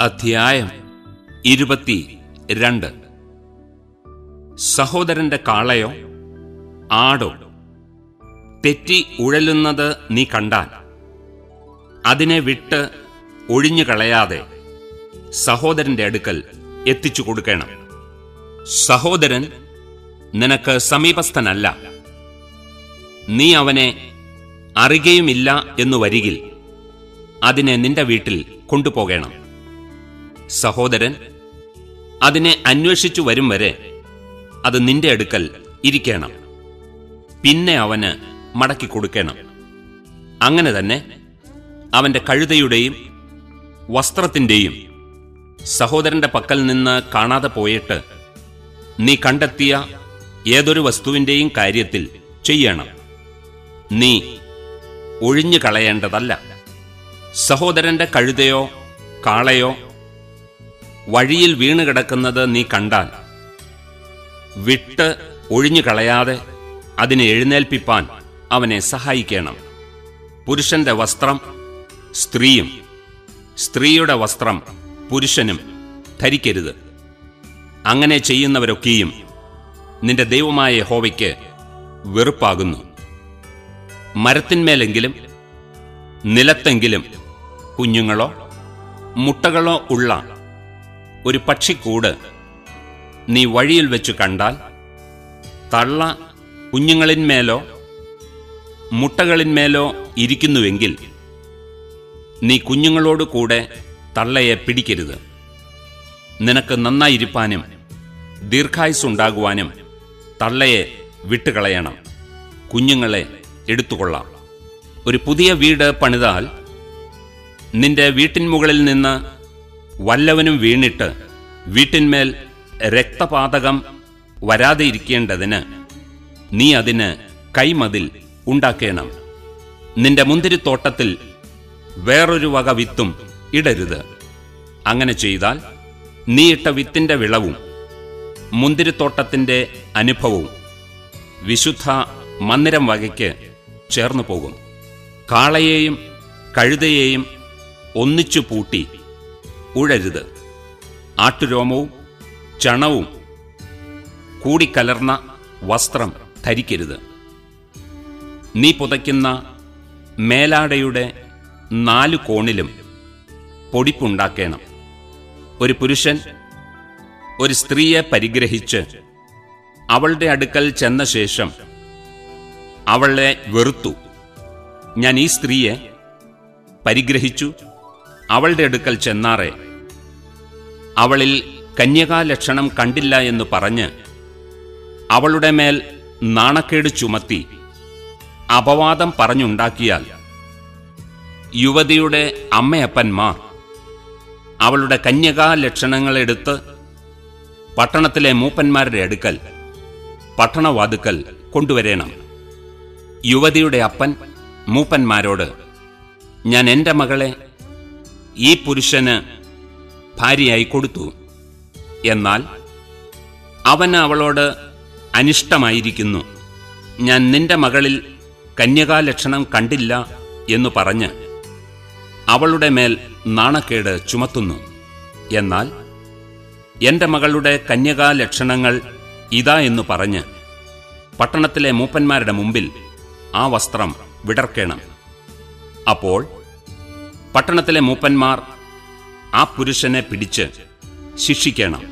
അധ്യായം 22. സഹോദരന്റെ കാളയോ ആടോ തെറ്റി ഉഴലുന്നത് നീ കണ്ടാൽ അതിനെ വിട്ട് ഒഴിഞ്ഞുകളയാതെ സഹോദരന്റെ അടുക്കൽ എത്തിച്ചു കൊടുക്കണം. സഹോദരൻ നിനക്ക് സമീപസ്ഥനല്ല, നീ അവനെ അറിയുകയുമില്ല എന്നു വരികിൽ അതിനെ നിന്റെ വീട്ടിൽ കൊണ്ടുപോകണം. സഹോദരൻ അതിനെ അന്വേഷിച്ചു വരും വരെ അത് നിന്റെ അടുക്കൽ ഇരിക്കണം, പിന്നെ അവന് മടക്കി കൊടുക്കണം. അങ്ങനെ തന്നെ അവന്റെ കഴുതയുടെയും വസ്ത്രത്തിന്റെയും സഹോദരന്റെ പക്കൽ നിന്ന് കാണാതെ പോയിട്ട് നീ കണ്ടെത്തിയ ഏതൊരു വസ്തുവിന്റെയും കാര്യത്തിൽ ചെയ്യണം. നീ ഒഴിഞ്ഞു കളയേണ്ടതല്ല. സഹോദരന്റെ കഴുതയോ കാളയോ വഴിയിൽ വീണുകിടക്കുന്നത് നീ കണ്ടാൽ വിട്ട് ഒഴിഞ്ഞു കളയാതെ അതിനെ എഴുന്നേൽപ്പിപ്പാൻ അവനെ സഹായിക്കണം. പുരുഷന്റെ വസ്ത്രം സ്ത്രീയും സ്ത്രീയുടെ വസ്ത്രം പുരുഷനും ധരിക്കരുത്. അങ്ങനെ ചെയ്യുന്നവരൊക്കെയും നിന്റെ ദൈവമായ യഹോവയ്ക്ക് വെറുപ്പാകുന്നു. മരത്തിന്മേലെങ്കിലും നിലത്തെങ്കിലും കുഞ്ഞുങ്ങളോ മുട്ടകളോ ഉള്ള ഒരു പക്ഷിക്കൂട് നീ വഴിയിൽ വെച്ചു കണ്ടാൽ തള്ള കുഞ്ഞുങ്ങളിന്മേലോ മുട്ടകളിന്മേലോ ഇരിക്കുന്നുവെങ്കിൽ നീ കുഞ്ഞുങ്ങളോട് കൂടെ തള്ളയെ പിടിക്കരുത്. നിനക്ക് നന്നായിരിക്കാനും ദീർഘായുസ്സുണ്ടാകുവാനും തള്ളയെ വിട്ടുകളയണം, കുഞ്ഞുങ്ങളെ എടുത്തുകൊള്ളാം. ഒരു പുതിയ വീട് പണിതാൽ നിന്റെ വീട്ടിൻമുകളിൽ നിന്ന് വല്ലവനും വീണിട്ട് വീട്ടിന്മേൽ രക്തപാതകം വരാതെയിരിക്കേണ്ടതിന് നീ അതിന് കൈമതിൽ ഉണ്ടാക്കേണം. നിന്റെ മുന്തിരിത്തോട്ടത്തിൽ വേറൊരു വക വിത്തും ഇടരുത്. അങ്ങനെ ചെയ്താൽ നീ ഇട്ട വിത്തിന്റെ വിളവും മുന്തിരിത്തോട്ടത്തിന്റെ അനുഭവവും വിശുദ്ധ മന്ദിരം വകയ്ക്ക് ചേർന്നു പോകും. കാളയെയും കഴുതയെയും ഒന്നിച്ചു പൂട്ടി ഉഴരുത്. ആട്ടുരോമവും ചണവും കൂടിക്കലർന്ന വസ്ത്രം ധരിക്കരുത്. നീ പുതയ്ക്കുന്ന മേലാടയുടെ 4 കോണിലും പൊടിപ്പുണ്ടാക്കേണം. ഒരു പുരുഷൻ ഒരു സ്ത്രീയെ പരിഗ്രഹിച്ച് അവളുടെ അടുക്കൽ ചെന്ന ശേഷം അവളെ വെറുത്തു, ഞാൻ ഈ സ്ത്രീയെ പരിഗ്രഹിച്ചു, അവളുടെ അടുക്കൽ ചെന്നാറെ അവളിൽ കന്യകാലക്ഷണം കണ്ടില്ല എന്ന് പറഞ്ഞ് അവളുടെ മേൽ നാണക്കേട് ചുമത്തി അപവാദം പറഞ്ഞുണ്ടാക്കിയാൽ യുവതിയുടെ അമ്മയപ്പന്മാർ അവളുടെ കന്യകാലക്ഷണങ്ങളെടുത്ത് പട്ടണത്തിലെ മൂപ്പന്മാരുടെ അടുക്കൽ പട്ടണവാതുക്കൽ കൊണ്ടുവരേണം. യുവതിയുടെ അപ്പൻ മൂപ്പന്മാരോട്, ഞാൻ എൻ്റെ മകളെ ഈ പുരുഷന് ഭാര്യയായി കൊടുത്തു, എന്നാൽ അവന് അവളോട് അനിഷ്ടമായിരിക്കുന്നു, ഞാൻ നിന്റെ മകളിൽ കന്യകാലക്ഷണം കണ്ടില്ല എന്നു പറഞ്ഞ് അവളുടെ മേൽ നാണക്കേട് ചുമത്തുന്നു. എന്നാൽ എൻ്റെ മകളുടെ കന്യകാലക്ഷണങ്ങൾ ഇതാ എന്ന് പറഞ്ഞ് പട്ടണത്തിലെ മൂപ്പന്മാരുടെ മുമ്പിൽ ആ വസ്ത്രം വിടർക്കേണം. അപ്പോൾ പട്ടണത്തിലെ മൂപ്പന്മാർ ആ പുരുഷനെ പിടിച്ച് ശിക്ഷിക്കണം.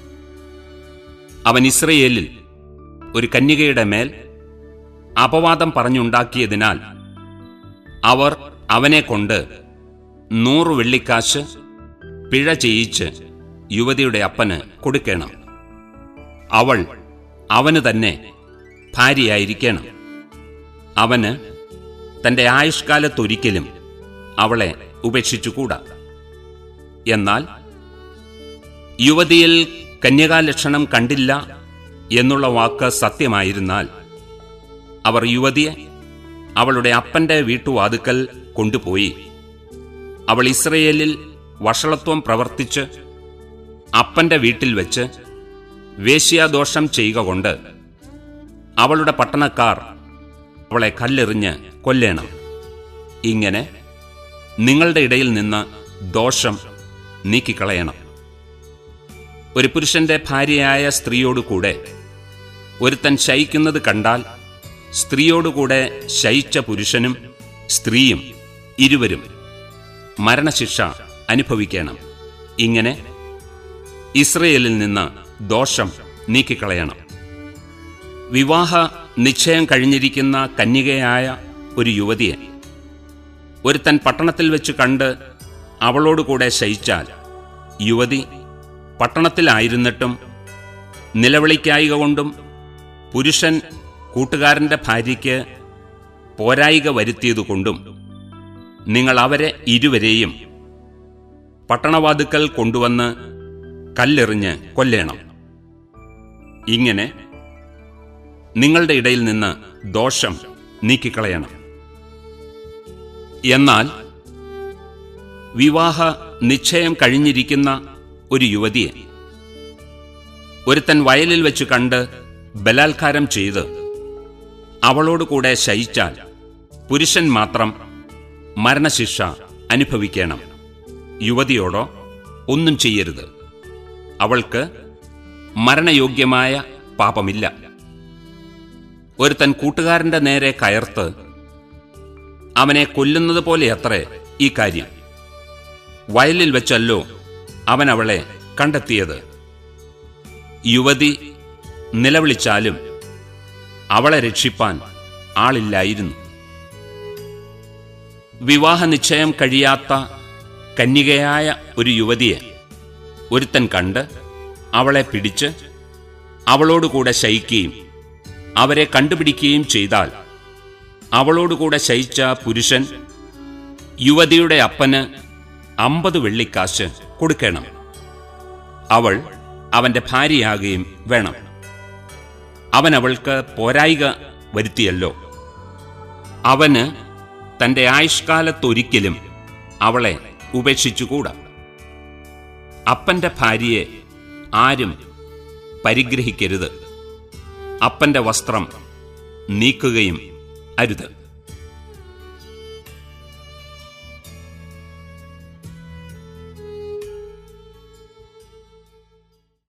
അവൻ ഇസ്രയേലിൽ ഒരു കന്യകയുടെ മേൽ അപവാദം പറഞ്ഞുണ്ടാക്കിയതിനാൽ അവർ അവനെ കൊണ്ട് 100 വെള്ളിക്കാശ് പിഴ ചെയ്യിച്ച് യുവതിയുടെ അപ്പന് കൊടുക്കണം. അവൾ അവന് തന്നെ ഭാര്യയായിരിക്കണം. അവന് തന്റെ ആയുഷ്കാലത്തൊരിക്കലും അവളെ ഉപേക്ഷിച്ചുകൂടാ. എന്നാൽ യുവതിയിൽ കന്യകാലക്ഷണം കണ്ടില്ല എന്നുള്ള വാക്ക് സത്യമായിരുന്നാൽ അവർ യുവതിയെ അവളുടെ അപ്പന്റെ വീട്ടുവാതുക്കൽ കൊണ്ടുപോയി അവൾ ഇസ്രയേലിൽ വഷളത്വം പ്രവർത്തിച്ച് അപ്പന്റെ വീട്ടിൽ വെച്ച് വേശ്യാദോഷം ചെയ്യുക കൊണ്ട് അവളുടെ പട്ടണക്കാർ അവളെ കല്ലെറിഞ്ഞ് കൊല്ലേണം. ഇങ്ങനെ നിങ്ങളുടെ ഇടയിൽ നിന്ന് ദോഷം നീക്കിക്കളയണം. ഒരു പുരുഷന്റെ ഭാര്യയായ സ്ത്രീയോടുകൂടെ ഒരുത്തൻ ശയിക്കുന്നത് കണ്ടാൽ സ്ത്രീയോടുകൂടെ ശയിച്ച പുരുഷനും സ്ത്രീയും ഇരുവരും മരണശിക്ഷ അനുഭവിക്കണം. ഇങ്ങനെ ഇസ്രയേലിൽ നിന്ന് ദോഷം നീക്കിക്കളയണം. വിവാഹ നിശ്ചയം കഴിഞ്ഞിരിക്കുന്ന കന്യകയായ ഒരു യുവതിയെ ഒരുത്തൻ പട്ടണത്തിൽ വെച്ച് കണ്ട് അവളോടുകൂടെ ശയിച്ചാൽ യുവതി പട്ടണത്തിലായിരുന്നിട്ടും നിലവിളിക്കായിക കൊണ്ടും പുരുഷൻ കൂട്ടുകാരൻ്റെ ഭാര്യയ്ക്ക് പോരായിക വരുത്തിയതുകൊണ്ടും നിങ്ങൾ അവരെ ഇരുവരെയും പട്ടണവാതുക്കൽ കൊണ്ടുവന്ന് കല്ലെറിഞ്ഞ് കൊല്ലേണം. ഇങ്ങനെ നിങ്ങളുടെ ഇടയിൽ നിന്ന് ദോഷം നീക്കിക്കളയണം. എന്നാൽ വിവാഹ നിശ്ചയം കഴിഞ്ഞിരിക്കുന്ന ഒരു യുവതിയെ ഒരുത്തൻ വയലിൽ വെച്ച് കണ്ട് ബലാത്കാരം ചെയ്ത് അവളോടുകൂടെ ശയിച്ചാൽ പുരുഷൻ മാത്രം മരണശിക്ഷ അനുഭവിക്കണം. യുവതിയോടോ ഒന്നും ചെയ്യരുത്. അവൾക്ക് മരണയോഗ്യമായ പാപമില്ല. ഒരുത്തൻ കൂട്ടുകാരന്റെ നേരെ കയർത്ത് അവനെ കൊല്ലുന്നത് പോലെയത്രേ ഈ കാര്യം. വയലിൽ വെച്ചല്ലോ അവൻ അവളെ കണ്ടെത്തിയത്. യുവതി നിലവിളിച്ചാലും അവളെ രക്ഷിപ്പാൻ ആളില്ലായിരുന്നു. വിവാഹ നിശ്ചയം കഴിയാത്ത കന്യകയായ ഒരു യുവതിയെ ഒരുത്തൻ കണ്ട് അവളെ പിടിച്ച് അവളോടുകൂടെ ശയിക്കുകയും അവരെ കണ്ടുപിടിക്കുകയും ചെയ്താൽ അവളോടുകൂടെ ശയിച്ച പുരുഷൻ യുവതിയുടെ അപ്പന് 50 വെള്ളിക്കാശ് കൊടുക്കണം. അവൾ അവന്റെ ഭാര്യയാകുകയും വേണം. അവൻ അവൾക്ക് പോരായിക വരുത്തിയല്ലോ. അവന് തന്റെ ആയുഷ്കാലത്തൊരിക്കലും അവളെ ഉപേക്ഷിച്ചുകൂടാ. അപ്പന്റെ ഭാര്യയെ ആരും പരിഗ്രഹിക്കരുത്. അപ്പന്റെ വസ്ത്രം നീക്കുകയും അരുത്.